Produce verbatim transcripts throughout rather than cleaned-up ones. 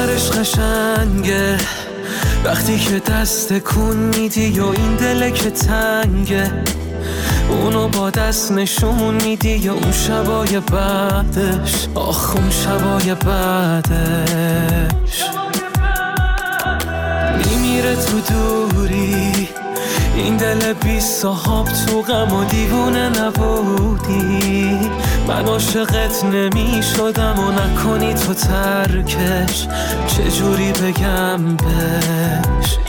آخرش قشنگه وقتی که دست کن میدی و این دله که تنگه، اونو با دست نشون میدی یا اون شبای بعدش، آخ اون شبای بعدش میمیره تو دوری، این دل بی صاحب تو غم و دیوونه نبودی، من عاشقت نمی شدم و نکنی تو ترکش، چجوری بگم بهش.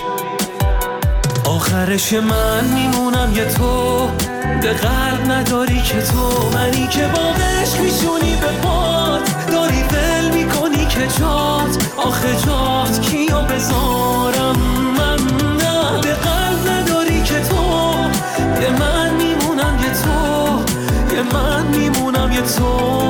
آخرش من میمونم یه تو، به قلب نداری که تو، منی که با عشق میشونی به پات، داری ول میکنی که جات، آخه جات کیو بذارم من، نه به قلب نداری که تو، یه من میمونم یه تو، یه من میمونم یه تو.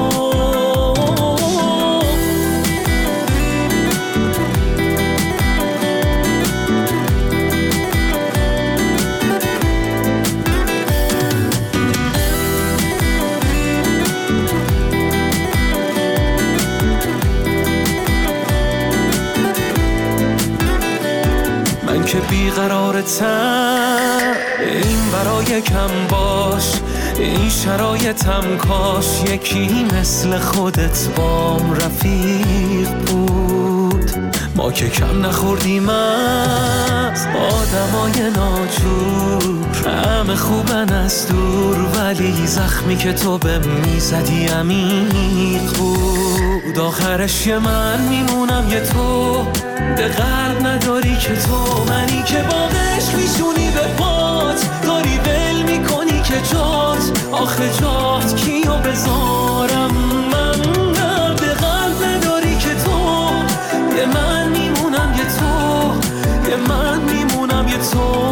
من که بیقرارتم این برای کم باش، این شرایطم کاش یکی مثل خودت بام رفیق بود، ما که کم نخوردیم از آدمای ناجور، همه خوبن از دور ولی زخمی که تو به میزدی عمیق بود. آخرش یه من میمونم یه تو، به قلب نداری که تو، منی که با عشق میشونی به پات، داری ول میکنی که جات، آخه جات کیو بذارم من، نه به قلب نداری که تو، یه من میمونم یه تو، یه من میمونم یه تو.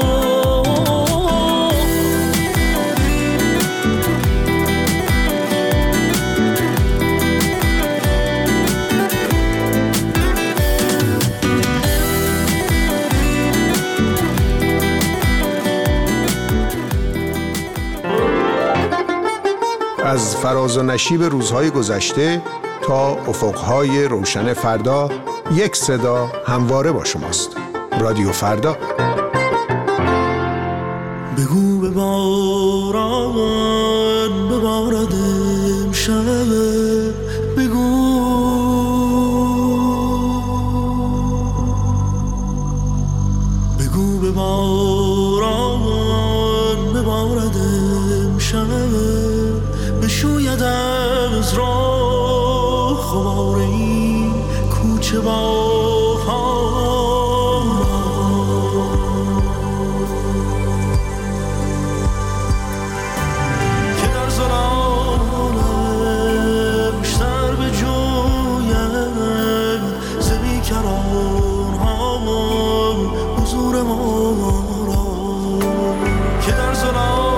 از فراز و نشیب روزهای گذشته تا افقهای روشن فردا، یک صدا همواره با شماست. رادیو فردا. بگو به باران ببارد امشب، بگو بگو به باران ببارد امشب، بشوید از راه خمار این کوچه با که در ظلامش سر به جویم ز بیکران ها حضور ما را، که در ظلام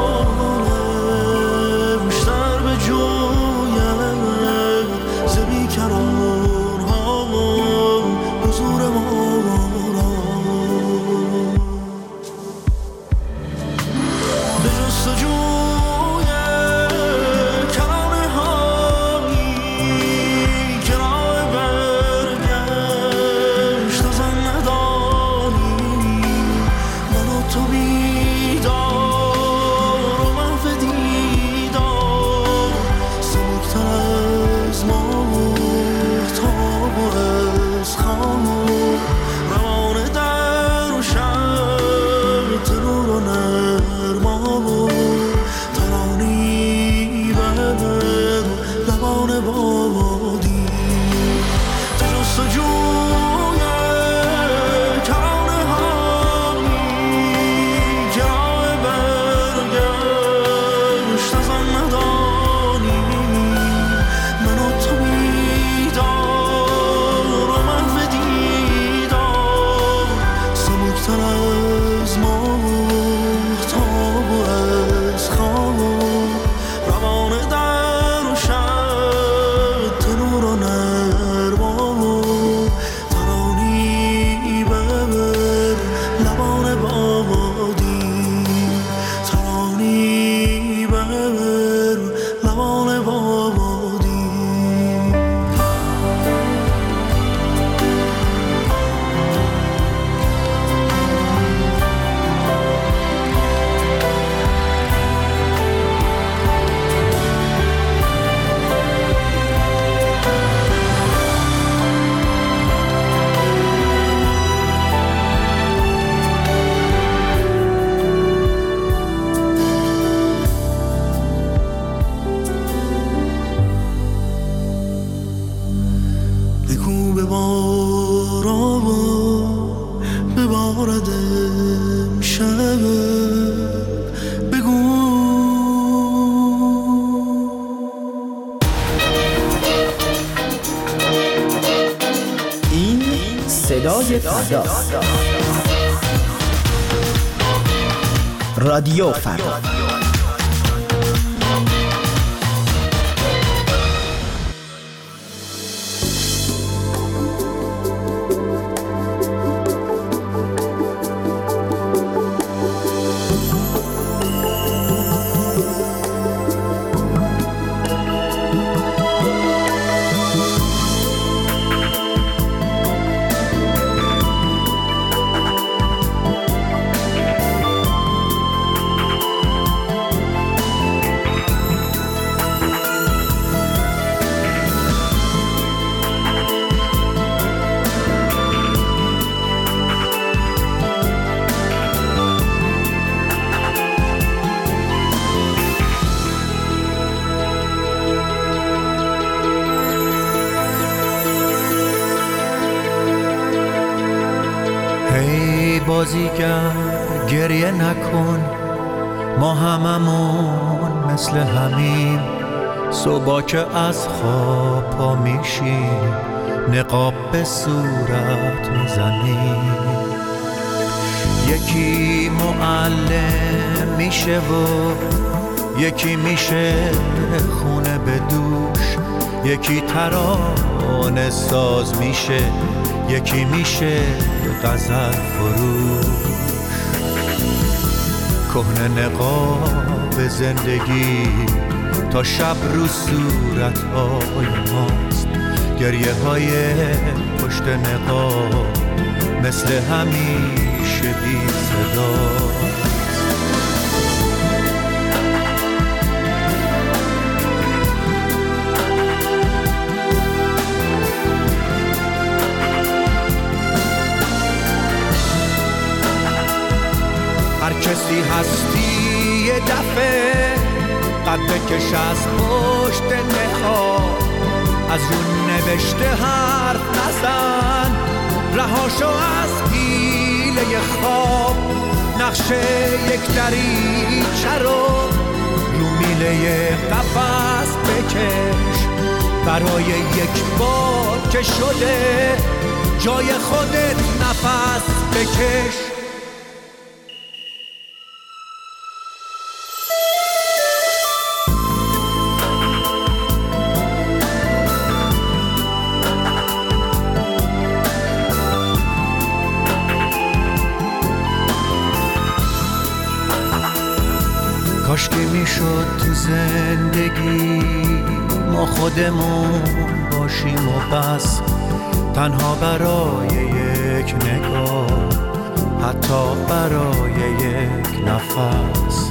بگو ببارا ببارد امشب بگو. این صدای فرداست. رادیو فردا. بازیگر گریه نکن، ما هممون مثل همیم. صبح که از خواب پا میشیم نقاب به صورت میزنیم. یکی معلم میشه و یکی میشه خونه به دوش. یکی ترانه ساز میشه، یکی میشه غزل فروش. کهنه نقاب زندگی تا شب رو صورت‌های ماست. گریه های پشت نقاب مثل همیشه بی صداست. هر کسی هستی یه دفعه قد بکش از پشت نقاب. از رو نوشته حرف نزن، رهاشو از حیله خواب. نقشه یک دریچه رو رو میله قفس بکش. برای یک بار که شده جای خودت نفس بکش. کاش که میشد تو زندگی ما خودمون باشیم و بس، تنها برای یک نگاه، حتی برای یک نفس.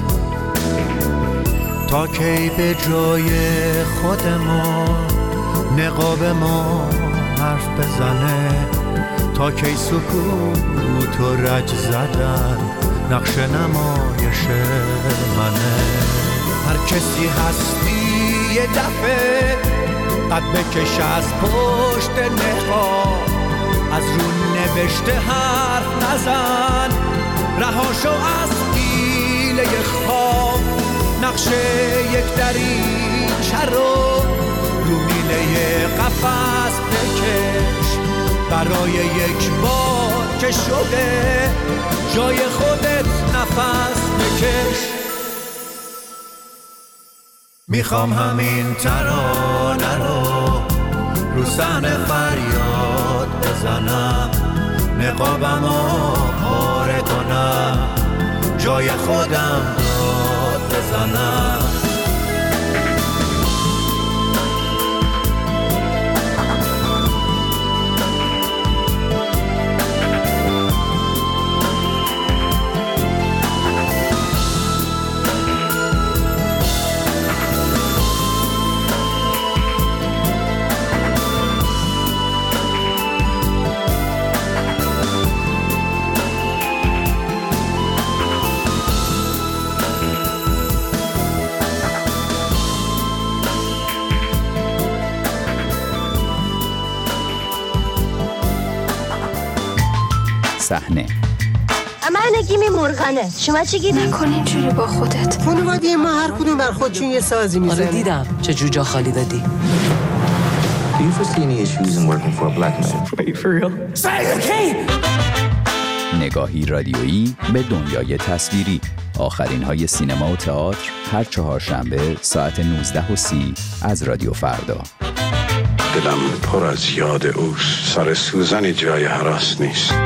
تا کی به جای خودمون نقاب ما حرف بزنه؟ تا کی سکوت و رج زدن نقش نمایش منه؟ هر کسی هستی یه دفعه قد بکش از پشت نقاب. از رو نوشته حرف نزن، رهاشو از حیله خواب. نقش یک دریچه رو رو میله قفس بکش. برای یک بار که شده جای خودت نفس بکش. میخوام همین ترانه رو رو صحنه فریاد بزنم، نقابمو پاره کنم، جای خودم داد بزنم. صحنه. من نگیمی مرغانه، شما چی گیری؟ نکن اینجوری با خودت. خانواده ما هر کدوم بر خودشون یه سازی میزنه. آره دیدم چه جوجا خالی دادی. Do you foresee any issues in working for a black man? Wait, for real? نگاهی رادیویی به دنیای تصویری. آخرین های سینما و تئاتر هر چهارشنبه ساعت نوزده و سی از رادیو فردا. دلم پر از یاد اوست، سر سوزنی جای هراس نیست.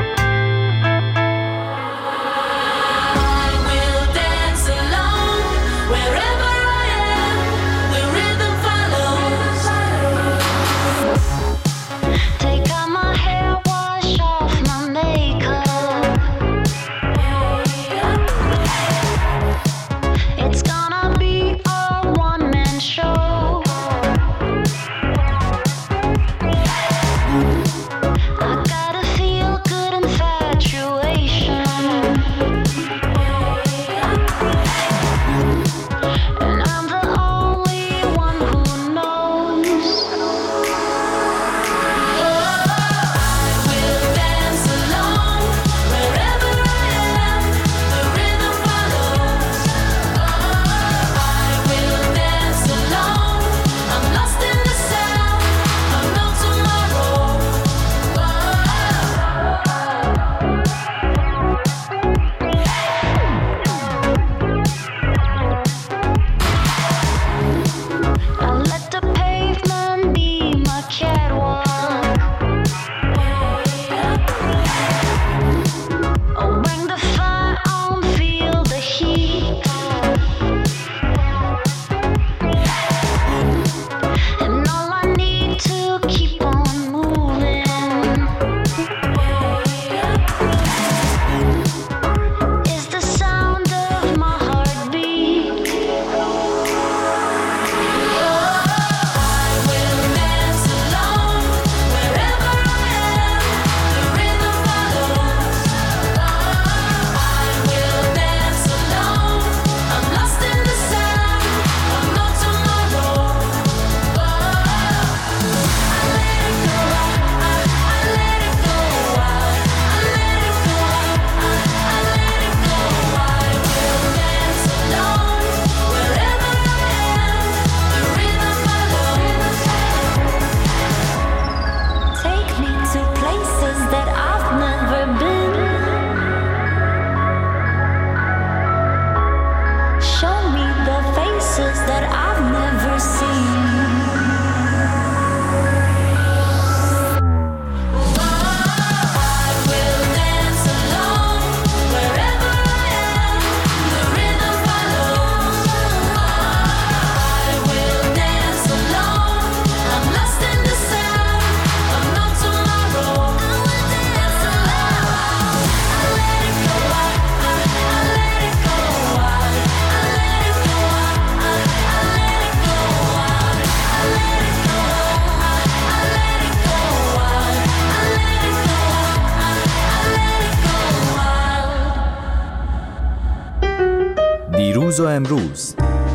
دیروز و امروز،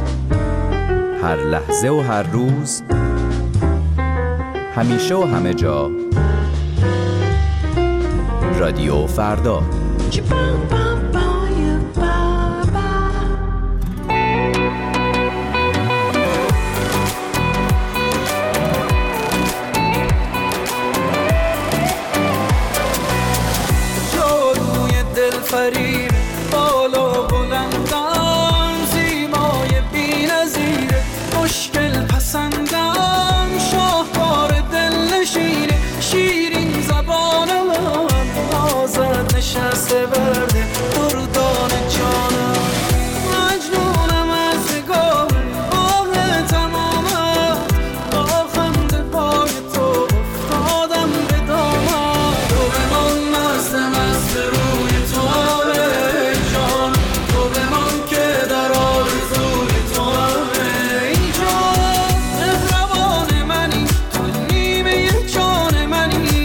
هر لحظه و هر روز، همیشه و همه جا، رادیو فردا. جادوی دلفریب بالا بلندم، زیبای بی‌نظیر مشکل پسندم، شاهکار دلنشین شیرین زبان من، نازت نشسته برده دردان جانم، مجنونم از نگاه آه تمامت، با خنده پای تو افتادم به دامن، تو بمان مست مست روی تو ای جان، تو بمان که در آرزوی تو ای جان، مهربان منی تو نیمه جان منی،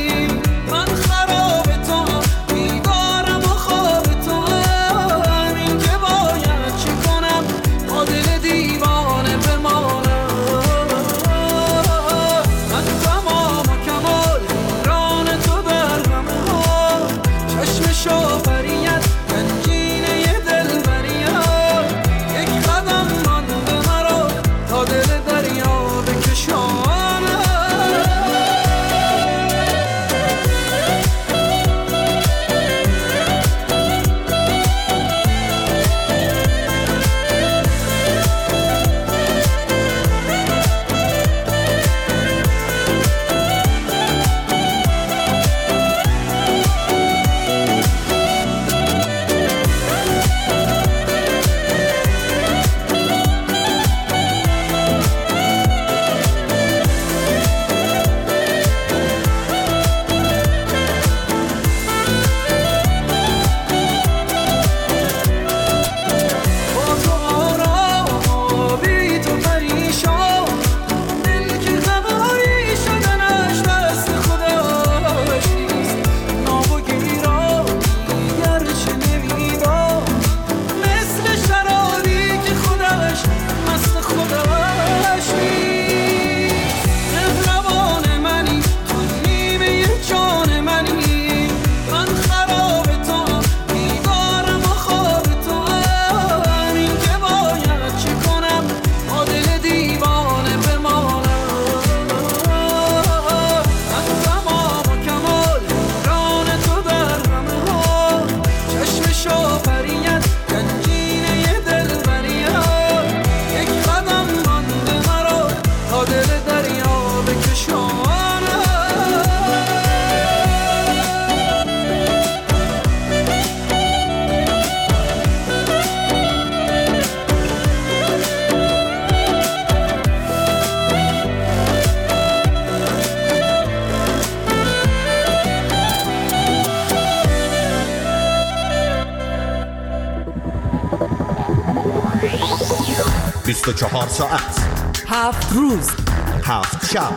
بیست و چهار ساعت، هفت روز، هفت شب،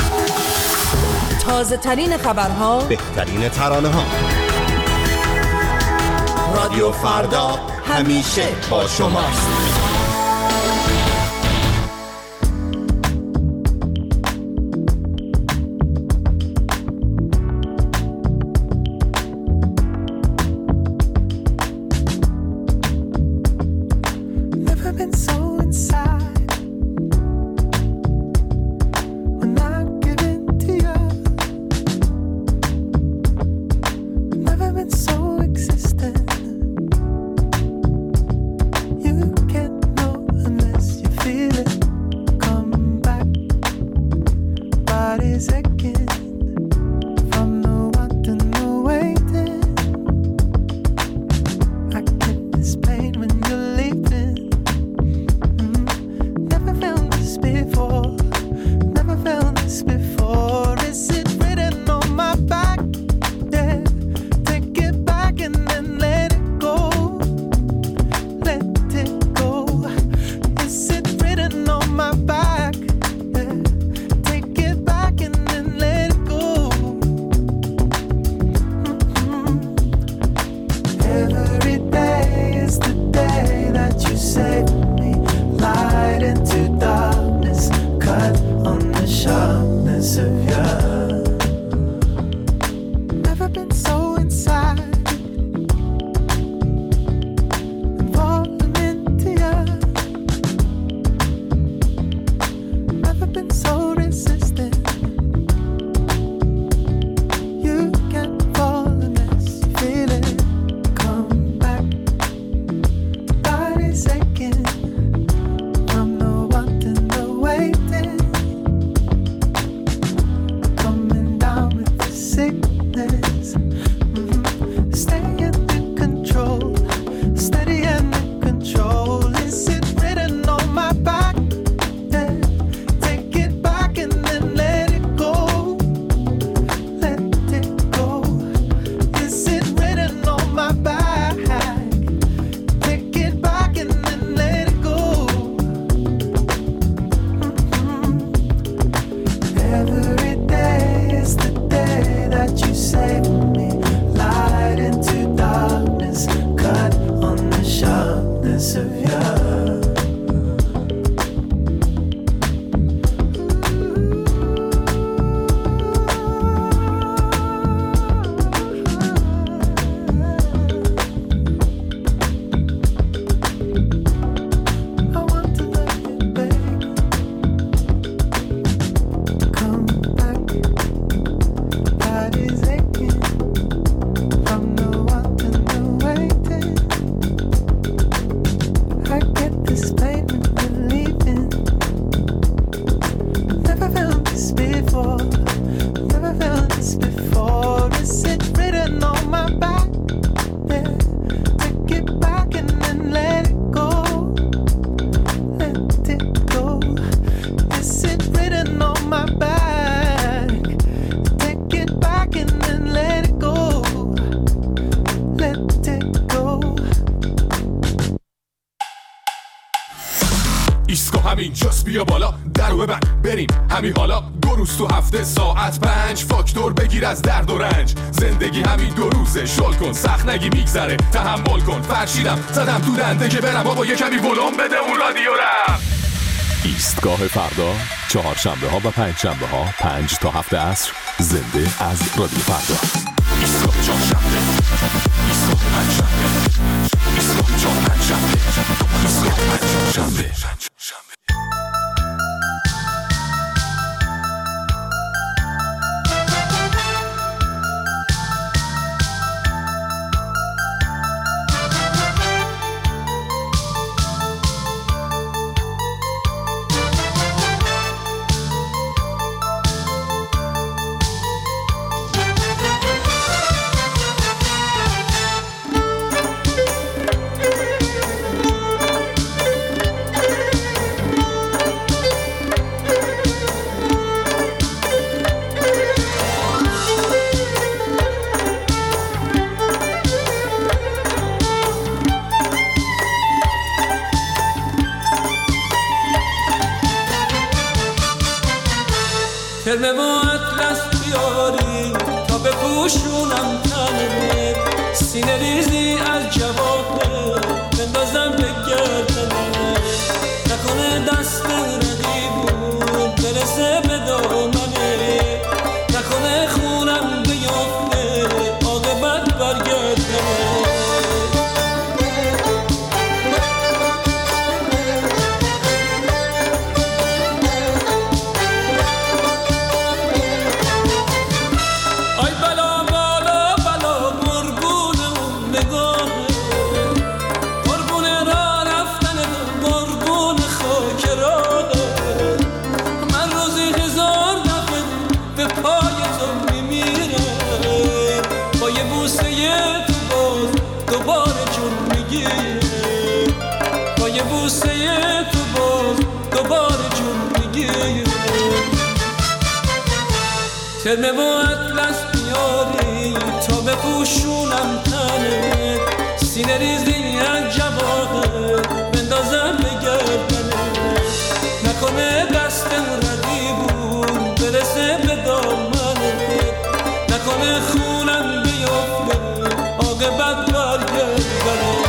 تازه ترین خبرها، بهترین ترانه ها. رادیو فردا همیشه با شماست. اینجاست بیا بالا درو ببند بریم همین حالا دو روز تو هفته ساعت پنج فاکتور بگیر از درد و رنج زندگی همین دو روزه شل کن سخت نگی میگذره تحمل کن فرشیدم زدم تو دنده که برم بابا یه کمی ولوم بده اون رادیو رم. ایستگاه فردا چهارشنبه ها و پنج شنبه ها پنج تا هفت عصر زنده از رادیو فردا. ایستگاه چهارشنبه ایستگاه پنجشنبه ایستگاه چهار پنجشنبه ایستگاه پنجشنبه. بوسه تو باز دوباره جون میگیره. ترمه و اطلس بیاری تا بپوشونم تنه، سینه ریزی از جواهر بندازم به گردنه. نکنه دستم ردیبون برسه به دامنه، نکنه خونم بیفته عاقبت برگردنه.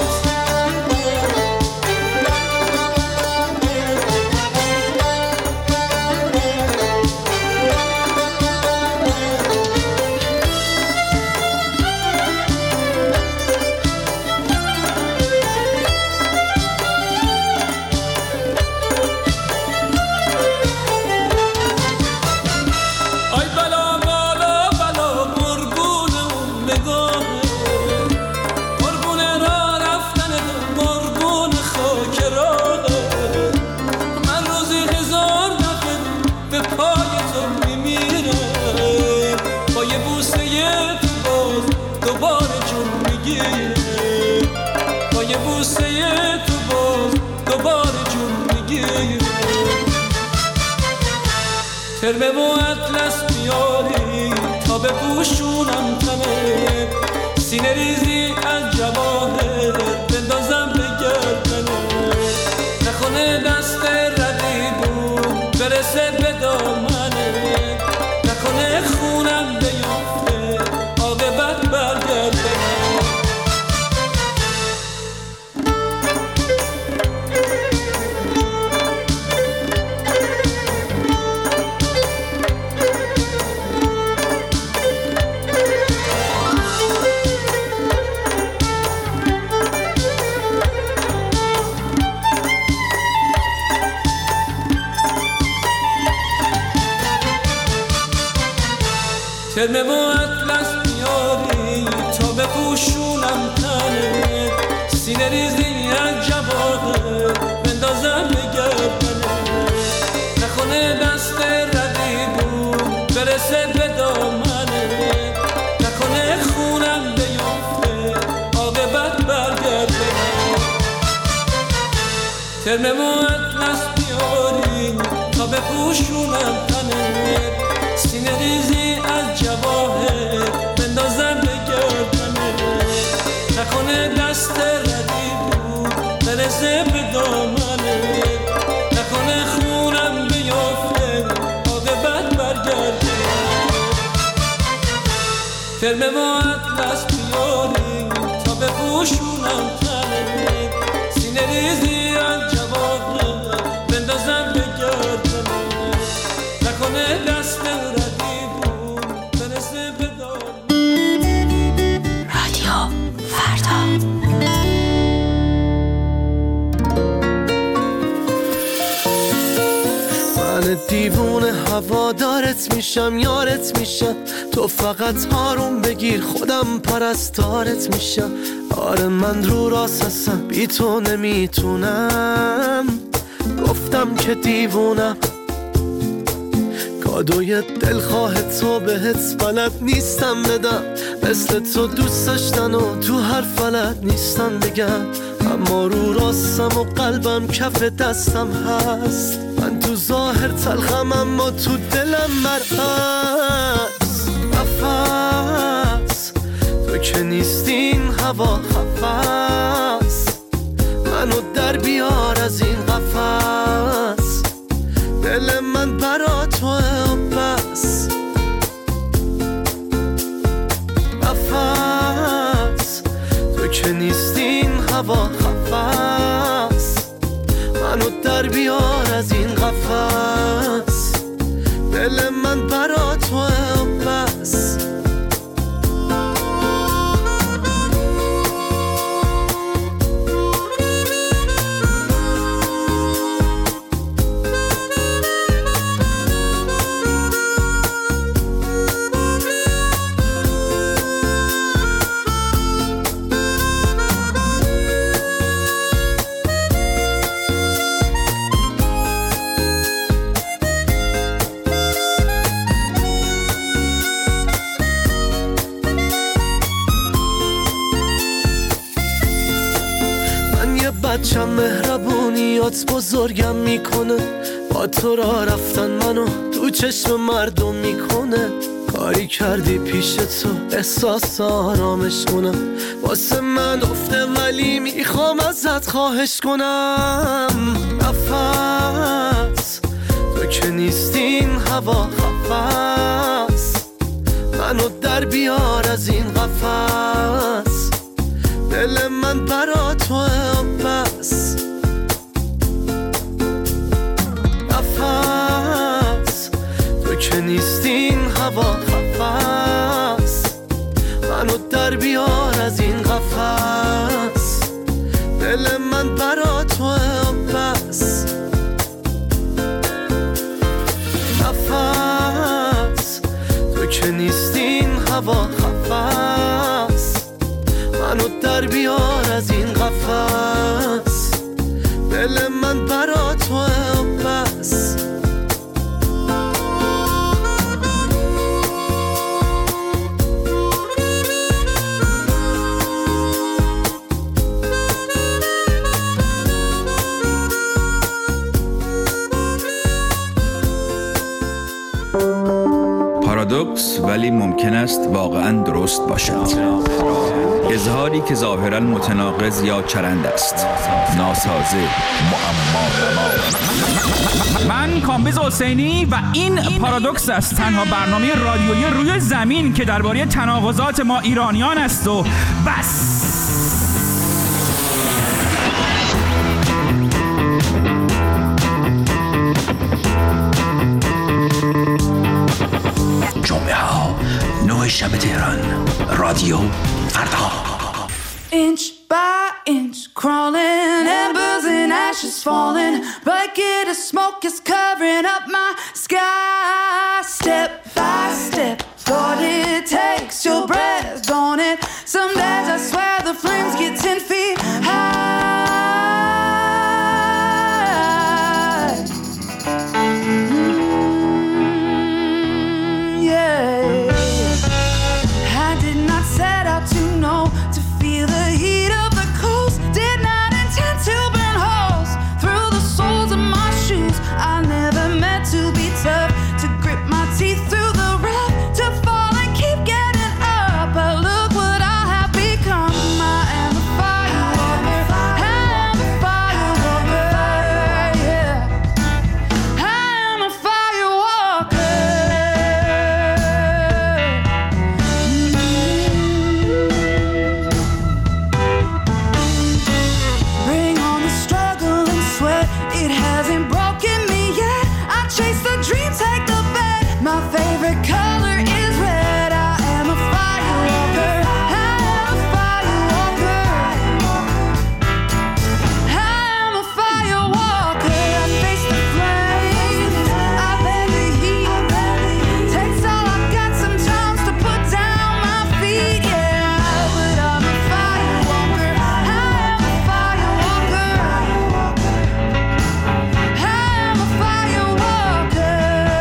ترمه و اطلس بیاری تا بپوشونم تنه، سینه ریزی از جواهر بندازم به گردنه. نکنه دست ردیبون برسه به دامنه، نکنه خونم بیفته عاقبت برگردنه. ترمه و اطلس بیاری تا بپوشونم تنه، سینه ریزی از جواهر بندازم به گردنه. نکنه دست ردیبون برسه به دامنه، نکنه خونم بیفته عاقبت برگردنه. ترمه و اطلس بیاری تا بپوشونم تنه، سینه ریزی از جواهر بندازم به گردنه. نکنه دست ردیبون برسه به دامنه، نکنه خونم بیفته عاقبت برگردنه. ترمه و اطلس بیاری تا بپوشونم تنه، سینه ریزی از جواهر بندازم به گردنه. نکنه دست ردیبون برسه به دامنه. رادیو فردا. من دیوونه هوادارت میشم، یارت میشم، تو فقط آروم بگیر خودم پرستارت میشم. آره من رو راست هستم، بی تو نمیتونم، گفتم که دیوونم. کادوی دلخواه تو بهت بلد نیستم بدم، مثل تو دوست داشتن و تو هر فلت نیستن بگم. اما رو راستم و قلبم کف دستم هست، من تو ظاهر تلخم اما تو دلم مرعز. نفس تو که نیستین هوا خفص، منو در بیار از این قفس. دل من برا توه و بس. نفس تو که نیستین هوا خفص، منو در بیار از این قفس. دل من برا توه و بس. بچم مهربون دنیات بزرگم میکنه، با تو را رفتن منو تو چشم مردم میکنه. کاری کردی پیش تو احساس آرامش کنم، واسه من افته ولی میخوام ازت خواهش کنم. نفس تو که نیستین هوا خفص، منو در بیار از این قفس. دل من برا تو بس، نفس تو که نیستین هوا خفص، منو در بیار از این قفس. دل من برا تو بس، نفس تو که نیستین هوا خفص، منو در بیار از این قفس. دل من برا تو بس. پارادوکس ولی ممکن است واقعاً درست باشد. اظهاری که ظاهراً متناقض یا چرند است، ناسازه، معما نما. من کامبیز حسینی و این پارادوکس است، تنها برنامه رادیویی روی زمین که درباره تناقضات ما ایرانیان است و بس. جمعه ها نه شب تهران، رادیو فردا. Inch by inch, crawling, embers and ashes falling. Bucket of smoke is covering up my sky. Step by step, what it takes, your breath, don't it? Some days I swear the flames get ten feet high. Mm, yeah. I did not set out to know, to feel the heat of the coast. Did not intend to burn holes through the soles of my shoes. I never meant to be tough, to grip my teeth through the rough, to fall and keep getting up. But look what I have become. I am a firewalker. I am a firewalker. Yeah. I am a firewalker. Bring on the struggle and sweat, it hasn't broken me yet. I chase the dream, take the bet. My favorite color is red. I am a firewalker. I am a firewalker. I am a firewalker. I face the flames, I bear the heat. Takes all I got sometimes to put down my feet. Yeah, but I'm a firewalker. I am a firewalker. I am a firewalker.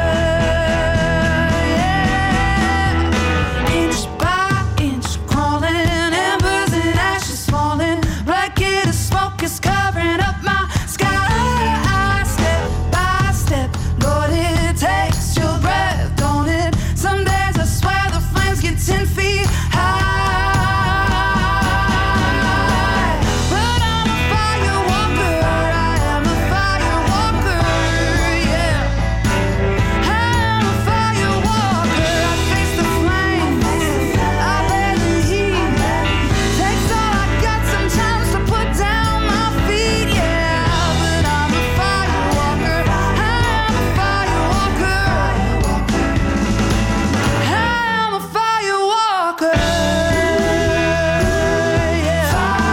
Yeah. Inch by inch, crawling, embers and ashes falling. Blanket of smoke is covering up my sky. Step by step, Lord, it takes your breath, don't it? Some days I swear the flames get ten feet high. But I'm a firewalker. I am a firewalker. Yeah. I am a firewalker. I face the flames, I bear the heat. Takes all I got sometimes to put down my feet. Yeah, but I'm a firewalker. I am a firewalker. I am a firewalker. Yeah.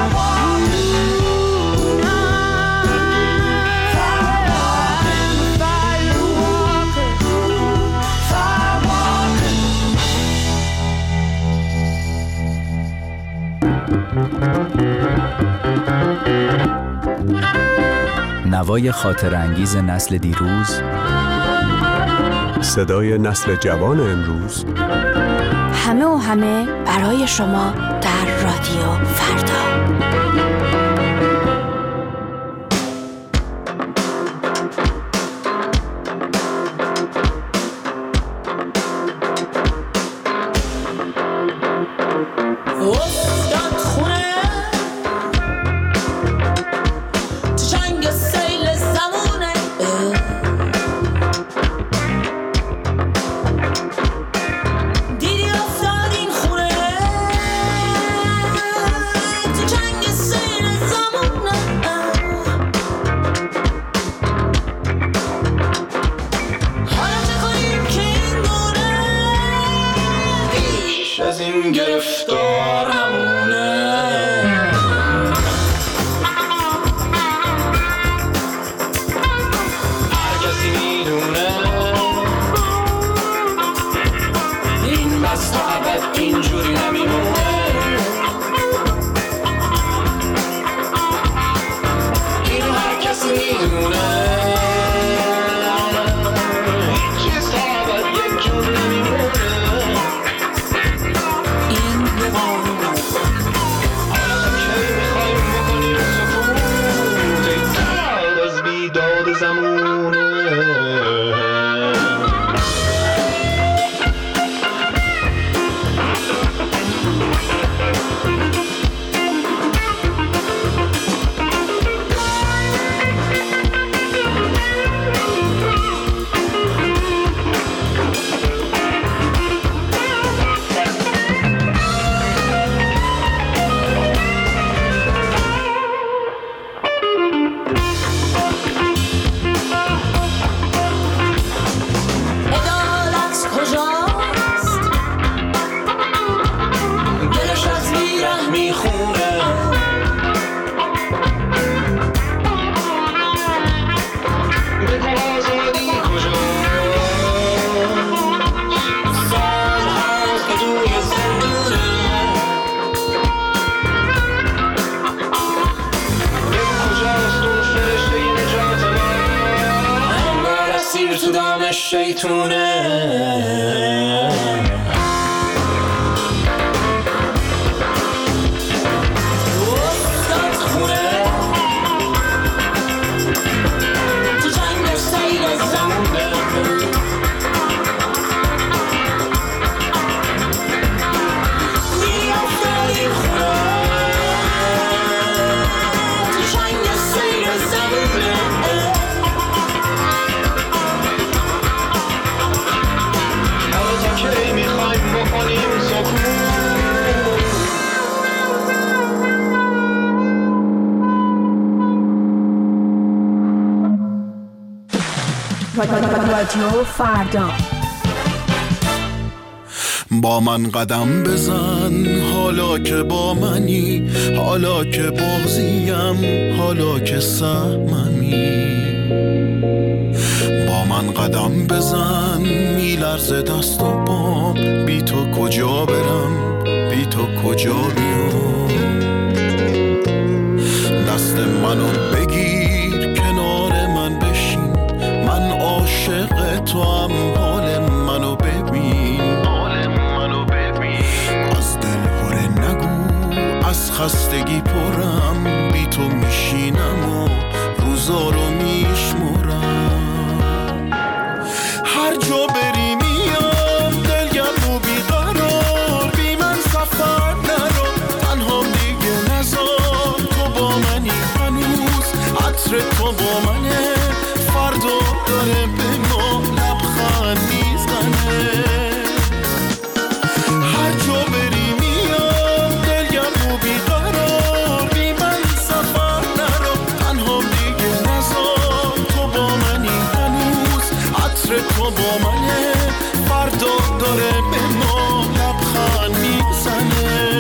نوای خاطر انگیز نسل دیروز، صدای نسل جوان امروز، همه و همه برای شما در رادیو فردا. از این گرفتار همونه. هر کسی میدونه این بس تا ابد اینجوری نمیمونه. این هر کسی میدونه شیطونه. افتاد خونه تو جنگ سیر زمونه. میافتادی خونه تو جنگ سیر زمونه. رادیو فردا. با من قدم بزن حالا که با منی، حالا که بازیم، حالا که سهممی. با من قدم بزن میلرزه دست و پام، بی تو کجا برم، بی تو کجا بیام. دست منو بگیر کنار من بشین، من عاشق تو هم، حال منو ببین، حال منو ببین. از دل هره نگو از خستگی پرم، بی تو میشینم و روزا رو میشمرم. هر جا بری میام دلگرم و بیقرار، بی من سفر نرو تنها دیگه نزار. تو با منی هنوز عطر تو با منه، فردا داره به ما لبخند میزنه. هر جا بری میام دلگرم و بیقرار، بی من سفر نرو تنها دیگه نزار. تو با منی هنوز عطر تو با منه، فردا داره به ما لبخند میزنه.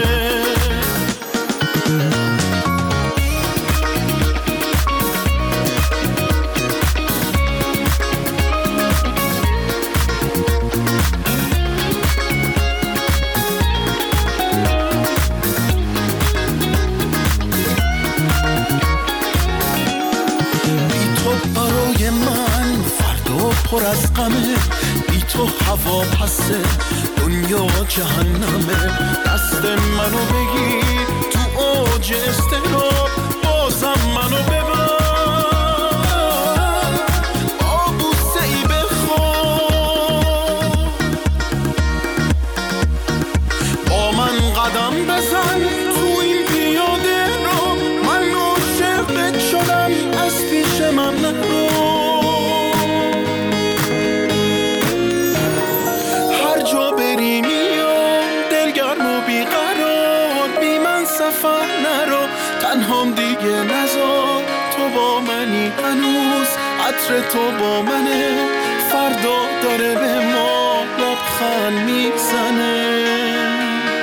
پر از غمه، بی تو هوا پسه، دنیا جهنمه. دست منو بگیر تو اوج استراب، بازم منو ببر با بوسه ای بخواب. با من قدم بزن تو این پیاده رو، من عاشقت شدم از پیش من نرو. تنهام دیگه نزار، تو با منی هنوز عطر تو با منه، فردا داره به ما لبخند میزنه.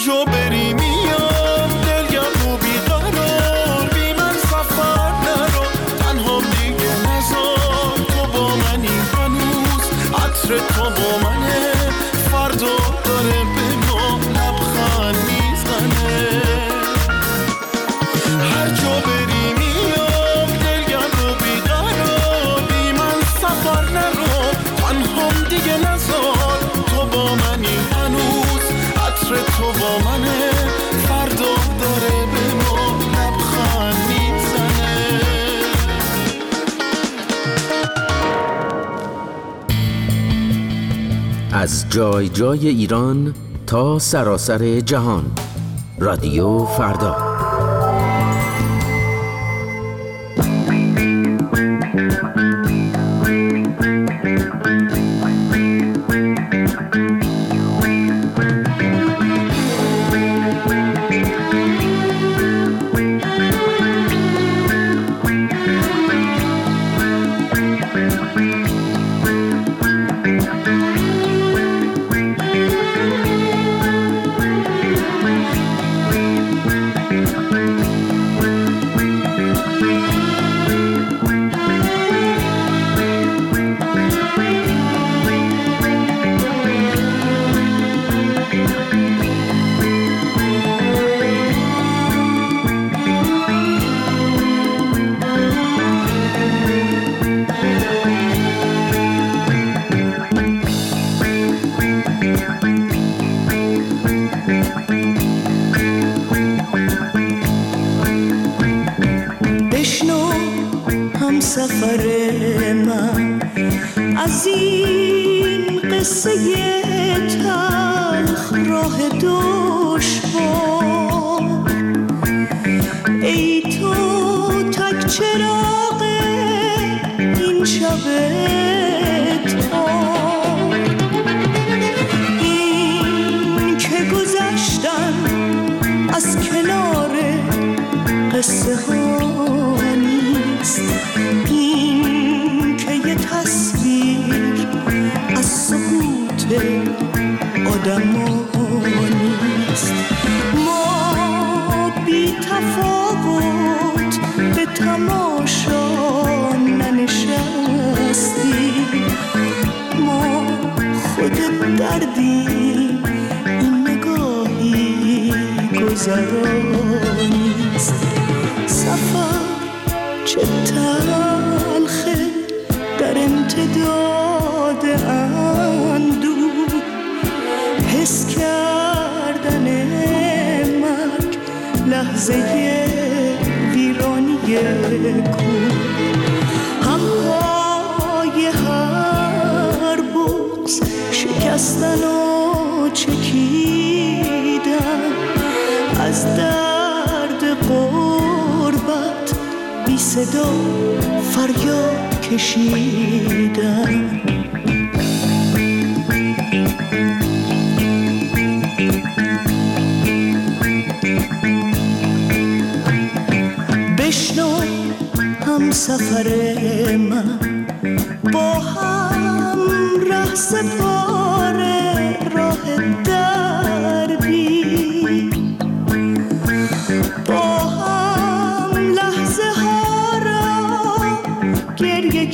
جا بری میام دلگرم و بیقرار بی من سفر نرو تنها دیگه نزار تو با منی هنوز عطر تو با منه فردا داره به ما لبخند میزنه هر جا بری میام دلگرم و بیقرار بی من سفر نرو تنها دیگه نزار تو با منی هنوز عطر تو با منه فردا داره به ما لبخند میزنه از جای جای ایران تا سراسر جهان رادیو فردا. سفر من از این قصه تلخ راه دشوار ای تو تک چراغ این شب تار این که گذشتن از کنار قصه ها نیست این که یه تصویر از سکوت آدم ها نیست ما بی تفاوت به تماشا ننشستیم ما خود دردیم این نگاهی گذرانیست سفر چه تلخه در امتداد اندوه حس کردن مرگ لحظه ویرانی کوه همهای هر بغض شکستن و چکیدن از درد غربت بی صدا فریاد کشیدن بشنو هم سفر من با هم ره سپاره راه دربی با هم لحظه ها را گریه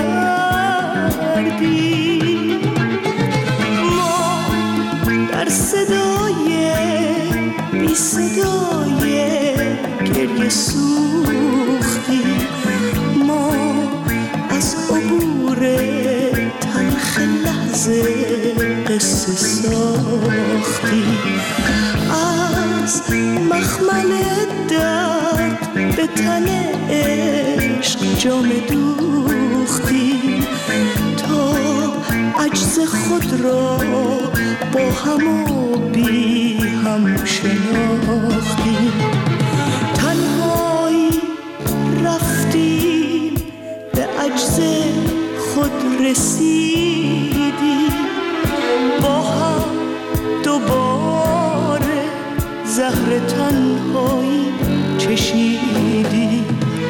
کردی ما در صدای بی صدای گریه سوختی ما از عبور تلخ لحظه قصه ساختی از مخمل درد به تن عشق جام دوختی تا عجز خود را با هم و بی هم شناختی تنهایی رفتیم به عجز خود رسیدی با هم دوباره زهر تنهایی چشیدی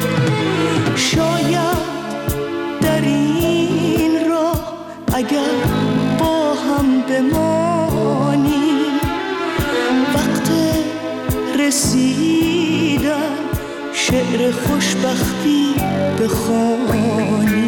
شاید در این راه اگر با هم بمانی وقت رسیدن شعر خوشبختی بخوانی.